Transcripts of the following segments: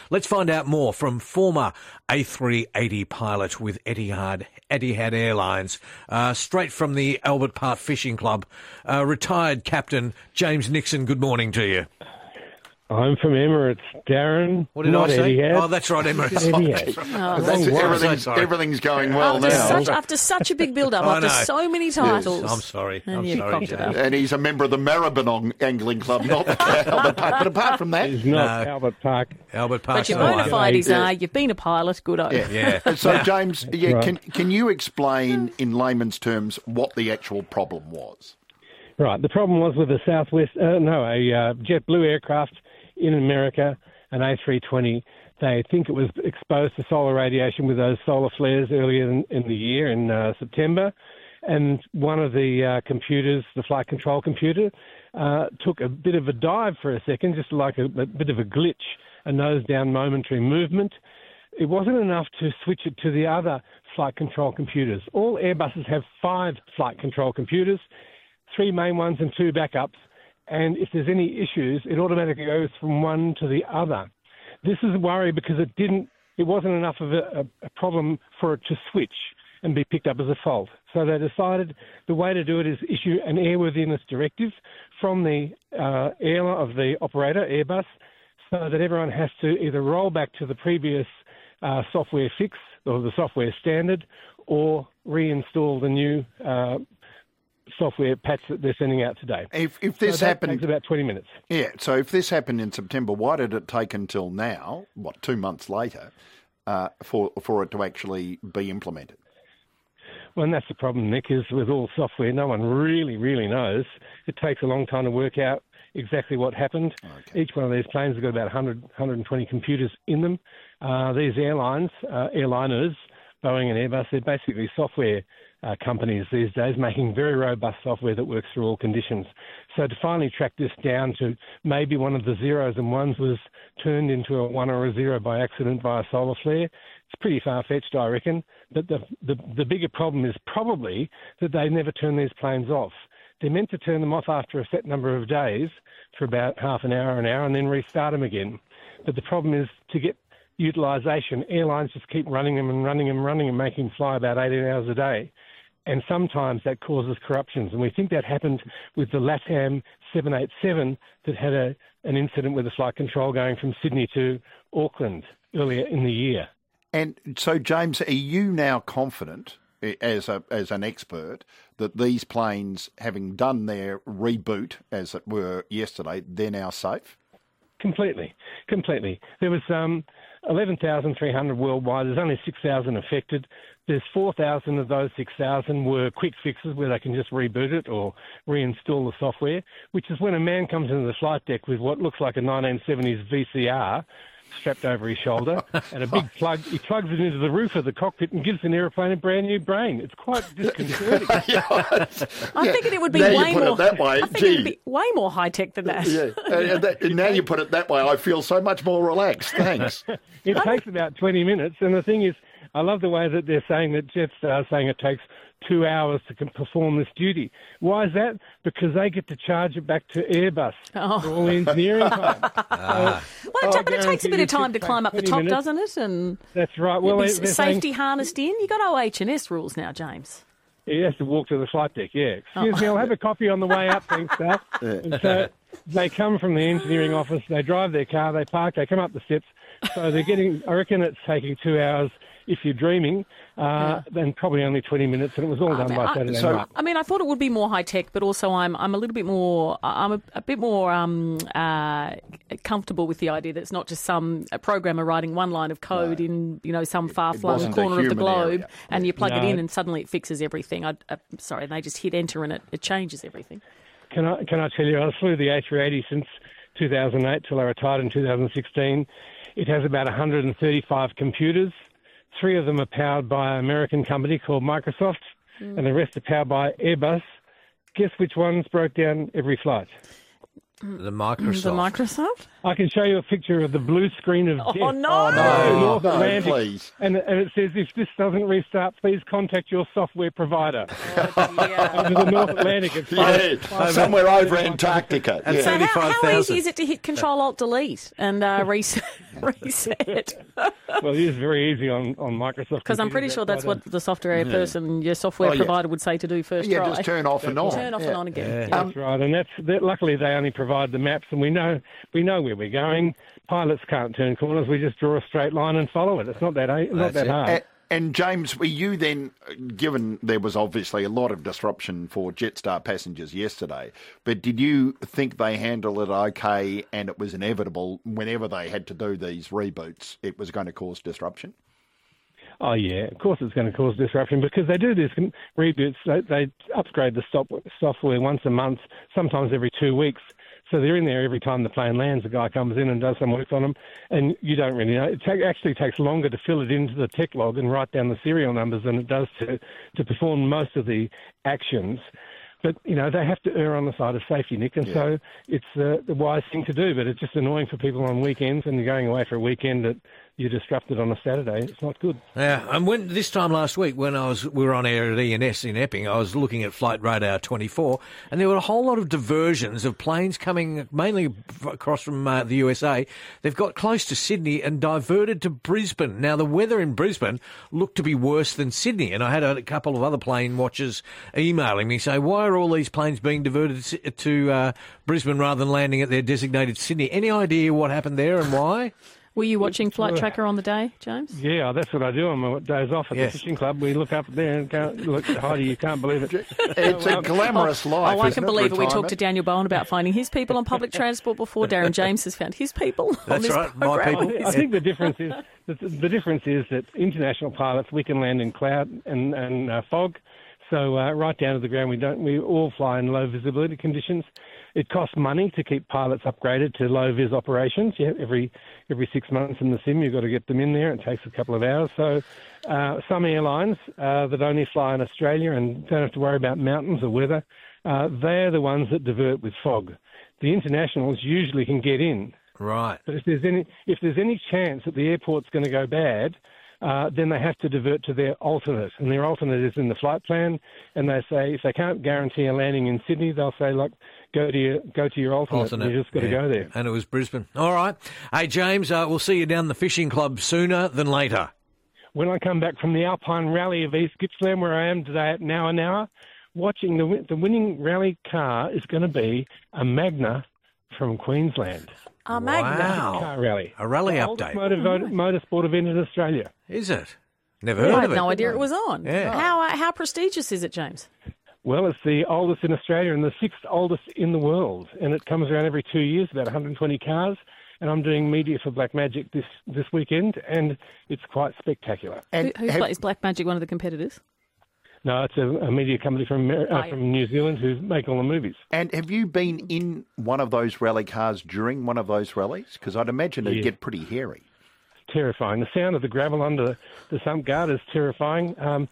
Let's find out more from former A380 pilot with Etihad Airlines, straight from the Albert Park Fishing Club, retired Captain James Nixon. Good morning to you. I'm from Emirates, Darren. What did I say? Etihad. Oh, that's right, Emirates. Everything's going well After such a big build-up, after so many titles. Yes. I'm sorry. And he's a member of the Maribyrnong Angling Club, not Albert Park. But apart from that... He's not Albert Park. Albert Park. But your bona fides are, you've been a pilot, good on. Yeah. So, James, can you explain in layman's terms what the actual problem was? Right. The problem was with the JetBlue aircraft in America, an A320. They think it was exposed to solar radiation with those solar flares earlier in the year in September. And one of the computers, the flight control computer, took a bit of a dive for a second, just like a bit of a glitch, a nose-down momentary movement. It wasn't enough to switch it to the other flight control computers. All Airbuses have 5 flight control computers, 3 main ones and 2 backups. And if there's any issues, it automatically goes from one to the other. This is a worry because it wasn't enough of a problem for it to switch and be picked up as a fault. So they decided the way to do it is issue an airworthiness directive from the airline of the operator, Airbus, so that everyone has to either roll back to the previous software fix or the software standard or reinstall the new software patch that they're sending out today. If this happened... takes about 20 minutes. Yeah, so if this happened in September, why did it take until now, 2 months later, for it to actually be implemented? Well, and that's the problem, Nick, is with all software, no one really, really knows. It takes a long time to work out exactly what happened. Okay. Each one of these planes has got about 120 computers in them. These airliners, Boeing and Airbus, they're basically software companies these days making very robust software that works through all conditions. So to finally track this down to maybe one of the zeros and ones was turned into a 1 or a 0 by accident by a solar flare, it's pretty far-fetched, I reckon. But the bigger problem is probably that they never turn these planes off. They're meant to turn them off after a set number of days for about half an hour, and then restart them again. But the problem is to get utilisation, airlines just keep running them and making them fly about 18 hours a day. And sometimes that causes corruptions. And we think that happened with the LATAM 787 that had an incident with the flight control going from Sydney to Auckland earlier in the year. And so, James, are you now confident, as an expert, that these planes, having done their reboot, as it were, yesterday, they're now safe? Completely. There was 11,300 worldwide. There's only 6,000 affected. There's 4,000 of those 6,000 were quick fixes where they can just reboot it or reinstall the software, which is when a man comes into the flight deck with what looks like a 1970s VCR strapped over his shoulder and a big plug. He plugs it into the roof of the cockpit and gives an aeroplane a brand new brain. It's quite disconcerting. I'm thinking it would be way more high tech than that. Yeah. Now you put it that way, I feel so much more relaxed. Thanks. It takes about 20 minutes, and the thing is, I love the way that they're saying that Jetstar is saying it takes 2 hours to perform this duty. Why is that? Because they get to charge it back to Airbus for all the engineering time. But it takes a bit of time to climb up the top, doesn't it? And that's right. Well, safety harnessed in. You got OH&S rules now, James. He has to walk to the flight deck, yeah. Excuse me, I'll have a coffee on the way up, thanks, sir. And so they come from the engineering office, they drive their car, they park, they come up the steps. So they're getting, I reckon it's taking 2 hours if you're dreaming, then probably only 20 minutes, and it was all done by Saturday night. I mean, I thought it would be more high tech, but also I'm a little bit more, I'm a bit more comfortable with the idea that it's not just a programmer writing one line of code in some far-flung corner of the globe, and you plug it in and suddenly it fixes everything. Sorry, they just hit enter and it changes everything. Can I tell you, I flew the A380 since 2008 till I retired in 2016. It has about 135 computers. 3 of them are powered by an American company called Microsoft, and the rest are powered by Airbus. Guess which ones broke down every flight? The Microsoft. The Microsoft? I can show you a picture of the blue screen of death. Oh, no! No, Atlantic. please. And it says, if this doesn't restart, please contact your software provider. Over the North Atlantic. It's somewhere over Antarctica. And Yeah. So how 35,000. easy is it to hit Control-Alt-Delete and reset? Well, it is very easy on Microsoft. Because I'm pretty sure that's what the software person, your software Oh, yeah. provider would say to do first Yeah, try. just turn off and on. Turn off and on again. That's right, and luckily they only provide the maps, and we know where we're going. Pilots can't turn corners; we just draw a straight line and follow it. It's not that hard. And James, were you then, given there was obviously a lot of disruption for Jetstar passengers yesterday, but did you think they handled it okay and it was inevitable whenever they had to do these reboots, it was going to cause disruption? Oh, yeah, of course it's going to cause disruption because they do these reboots. They upgrade the software once a month, sometimes every 2 weeks. So they're in there every time the plane lands. A guy comes in and does some work on them, and you don't really know. It actually takes longer to fill it into the tech log and write down the serial numbers than it does to perform most of the actions. But, they have to err on the side of safety, Nick, and so it's the wise thing to do. But it's just annoying for people on weekends, and you're going away for a weekend that you're disrupted on a Saturday. It's not good. Yeah, and when this time last week, when we were on air at ENS in Epping, I was looking at Flight Radar 24, and there were a whole lot of diversions of planes coming mainly across from the USA. They've got close to Sydney and diverted to Brisbane. Now, the weather in Brisbane looked to be worse than Sydney, and I had a couple of other plane watchers emailing me saying, why are all these planes being diverted to Brisbane rather than landing at their designated Sydney? Any idea what happened there and why? Were you watching Flight Tracker on the day, James? Yeah, that's what I do on my days off at the fishing club. We look up there and look at Heidi. You can't believe it. It's a glamorous life. I can believe it. We talked to Daniel Bowen about finding his people on public transport before. Darren James has found his people on this right, my program. people. I think the difference is that international pilots, we can land in cloud and fog. So right down to the ground, we all fly in low visibility conditions. It costs money to keep pilots upgraded to low-vis operations. Yeah, every 6 months in the sim, you've got to get them in there. It takes a couple of hours. So some airlines that only fly in Australia and don't have to worry about mountains or weather, they're the ones that divert with fog. The internationals usually can get in. Right. But if there's any chance that the airport's going to go bad, then they have to divert to their alternate. And their alternate is in the flight plan. And they say if they can't guarantee a landing in Sydney, they'll say, look, go to your alternate. You just got to go there. And it was Brisbane. All right. Hey, James, we'll see you down the fishing club sooner than later. When I come back from the Alpine Rally of East Gippsland, where I am today at Now an Hour, watching the winning rally car is going to be a Magna from Queensland. A Magna. Wow. Car rally. A rally the update. oldest motorsport event in Australia. Is it? Never heard I of had it. no idea it was on. Yeah. How prestigious is it, James? Well, it's the oldest in Australia and the sixth oldest in the world. And it comes around every 2 years, about 120 cars. And I'm doing media for Blackmagic this weekend, and it's quite spectacular. And Is Blackmagic one of the competitors? No, it's a media company from New Zealand who make all the movies. And have you been in one of those rally cars during one of those rallies? Because I'd imagine it'd get pretty hairy. It's terrifying. The sound of the gravel under the sump guard is terrifying.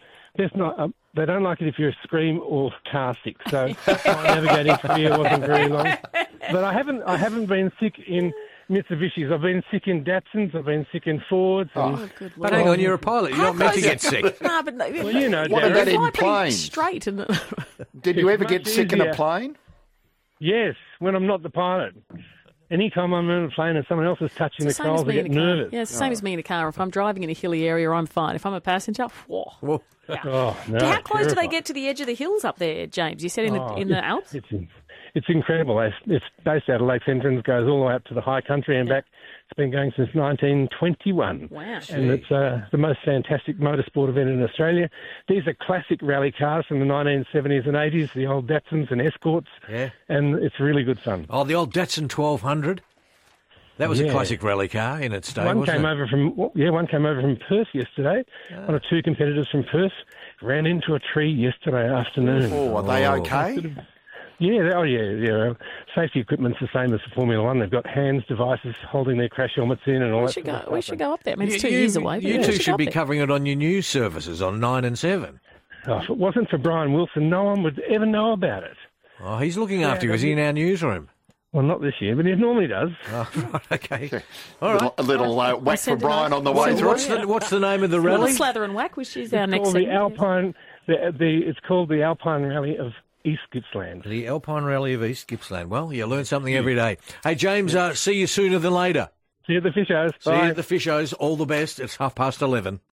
They don't like it if you're a scream or car sick. So my navigating career wasn't very long. But I haven't been sick in Mitsubishis. I've been sick in Datsuns. I've been sick in Fords. Good But Lord. hang on, you're a pilot. You're not meant to get sick. No, but Well, you know, What Darren. about in fly pretty planes? straight. And Did you It's ever get much sick in a easier. plane? Yes, when I'm not the pilot. Anytime I'm in a plane and someone else is touching the It's the same as controls, I me in get a car. nervous. Yeah, it's the same as me in a car. If I'm driving in a hilly area, I'm fine. If I'm a passenger, whoa. Well, Oh, no, How close do they terrifying. get to the edge of the hills up there, James? You said in the Alps? It's incredible. It's based out of Lakes Entrance, goes all the way up to the high country and back. It's been going since 1921. Wow. And it's the most fantastic motorsport event in Australia. These are classic rally cars from the 1970s and 80s, the old Datsuns and Escorts. Yeah. And it's really good fun. oh, the old Datsun 1200. That was a Yeah. classic rally car in its day, One wasn't came it? over from Perth yesterday. One of two competitors from Perth ran into a tree yesterday afternoon. Oh, are they okay? Yeah. Safety equipment's the same as the Formula One. They've got hands, devices holding their crash helmets in and all We that. should sort of go. stuff. We should go up there. I mean, it's 2 years away. But You yeah, two we should go be up there. covering it on your news services on 9 and 7. Oh, if it wasn't for Brian Wilson, no one would ever know about it. Oh, he's looking after you. Is he in our newsroom? Well, not this year, but he normally does. Oh, right, okay. All right. A little whack for Brian on the way through. What's the name of the rally? Slather and Whack, which is our next segment. It's called the Alpine Rally of East Gippsland. The Alpine Rally of East Gippsland. Well, you learn something every day. Hey, James, see you sooner than later. See you at the Fishers. See you at the Fishers. All the best. It's 11:30.